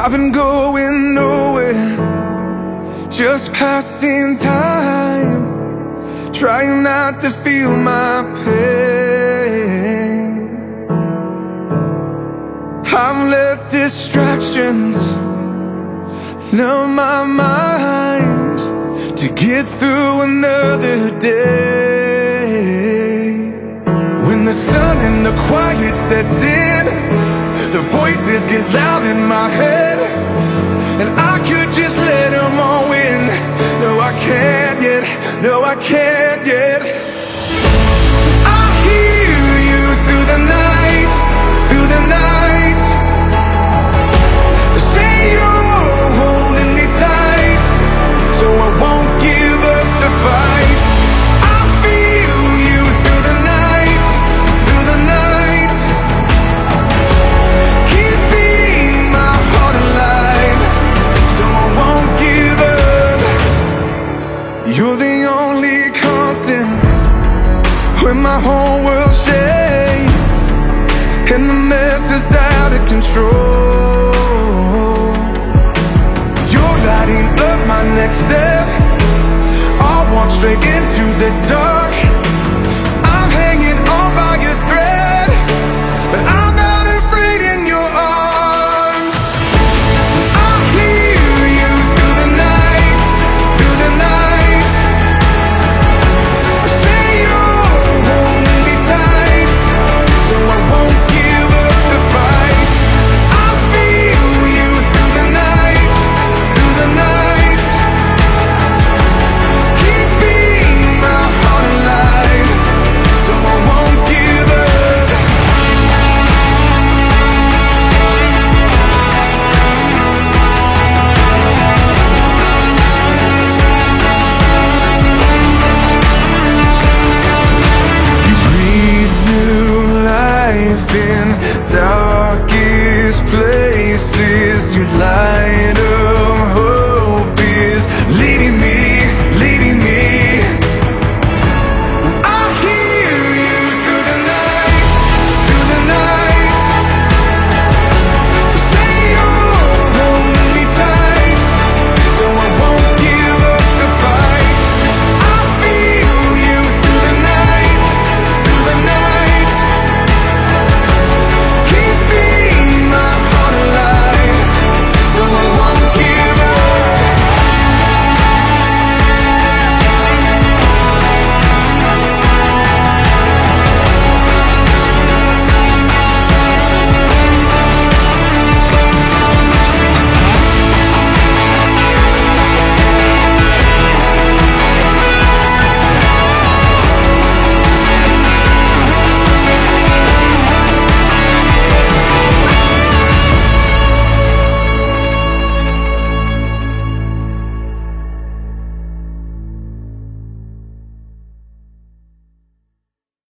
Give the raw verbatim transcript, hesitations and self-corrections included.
I've been going nowhere, just passing time, trying not to feel my pain. I've let distractions numb my mind to get through another day. When the sun and the quiet sets in, the voices get loud in my head, and I could just let them all in. No, I can't yet, no, I can't yet. I hear you through the night, through the night. Say you're holding me tight, so I won't give up the fight. I feel you through the night, through the night, keeping my heart alive, so I won't give up. You're the only constant when my whole world shakes and the mess is out of control. You're lighting up my next step. I'll walk straight into the dark.